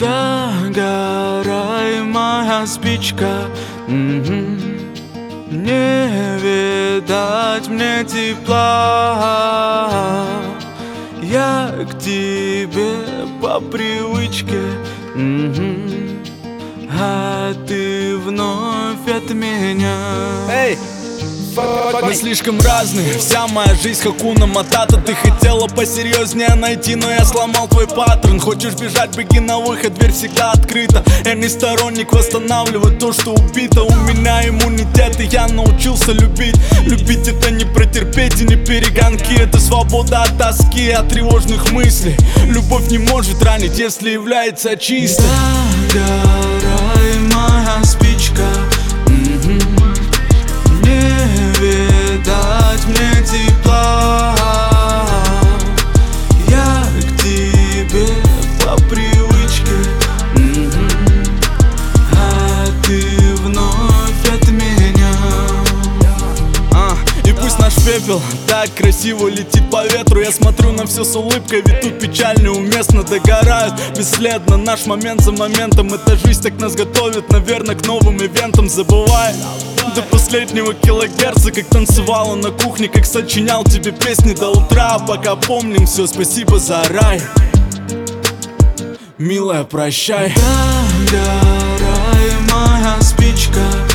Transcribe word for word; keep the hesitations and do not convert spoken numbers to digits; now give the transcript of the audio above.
Догорай, моя спичка, м-м. Не видать мне тепла. Я к тебе по привычке, м-м. А ты вновь от меня. Эй! Мы слишком разные, вся моя жизнь Хакуна Матата. Ты хотела посерьезнее найти, но я сломал твой паттерн. Хочешь бежать, беги на выход, дверь всегда открыта. Я не сторонник восстанавливать то, что убито. У меня иммунитет, и я научился любить. Любить — это не протерпеть и не перегонки. Это свобода от тоски, от тревожных мыслей. Любовь не может ранить, если является чистой. Догорай, моя спичка, видать мне тепла. Я к тебе по привычке, м-м. А ты вновь от меня. а, И пусть наш пепел так красиво летит по ветру. Я смотрю на все с улыбкой, ведь тут печаль неуместно. Догорают бесследно наш момент за моментом. Эта жизнь так нас готовит, наверное, к новым ивентам. Забывай до последнего килогерца, как танцевала на кухне, как сочинял тебе песни до утра. Пока помним все, спасибо за рай. Милая, прощай. Догорай, моя спичка,